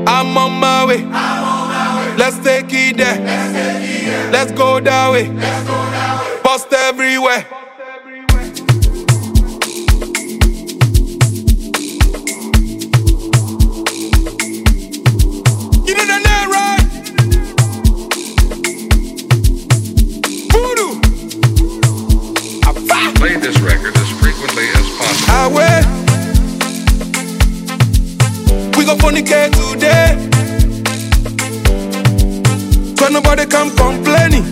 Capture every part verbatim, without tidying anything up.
I'm on my way. Let's take it there. Let's go that way. Bust everywhere. You know the name, right? Voodoo. Play this record as frequently as possible. I wait. We gon' fornicate today. So nobody come complaining.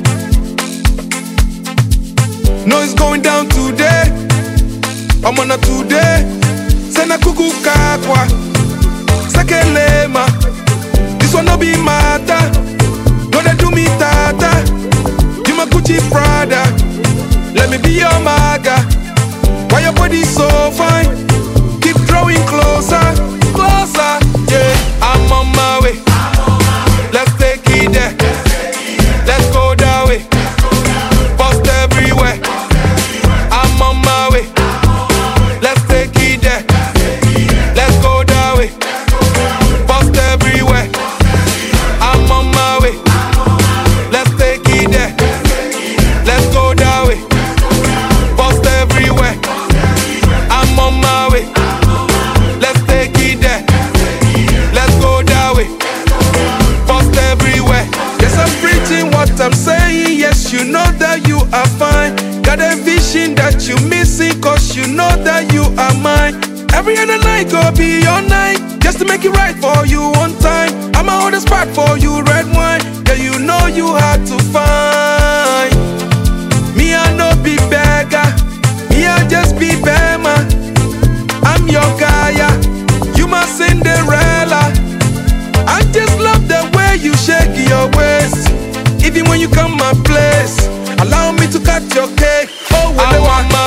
No, it's going down today. I'm on a today. Sena kuku kakwa. Sekelema. This one no be matter. No, they do me tata. You my Gucci Prada. Let me be your maga. Why your body so fine? Keep drawing closer, closer. Yeah, I'm on my way. Let's take it there. Let's go that way. Bust everywhere. I'm on my way. Let's take it there. Let's go that way. Bust everywhere. I'm on my way. Let's take it there. Let's go that way. Bust everywhere. I'm on my way. Let's take it there. Let's go that way. Bust everywhere. Yes, I'm preaching what I'm saying. Yes, you know that you are fine. Got a vision that you missing, cause you know that you are mine. Every other night go be your night, just to make it right for you one time. I'ma hold a spot for you, red wine. Yeah, you know you had to find. Me, I no be beggar. Me, I just be Bema. I'm your Gaia. You my Cinderella. I just love the way you shake your waist. Even when you come my place, allow me to cut your cake. Oh, well, I'm on my